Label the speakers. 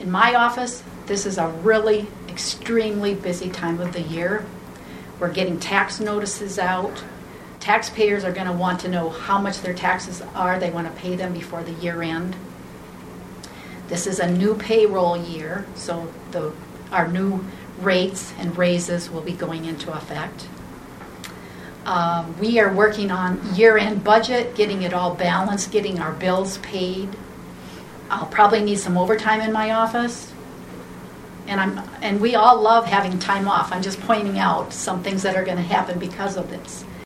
Speaker 1: In my office, this is a really extremely busy time of the year. We're getting tax notices out. Taxpayers are going to want to know how much their taxes are. They want to pay them before the year end. This is a new payroll year, so our new rates and raises will be going into effect. We are working on year-end budget, getting it all balanced, getting our bills paid. I'll probably need some overtime in my office. And we all love having time off. I'm just pointing out some things that are going to happen because of this.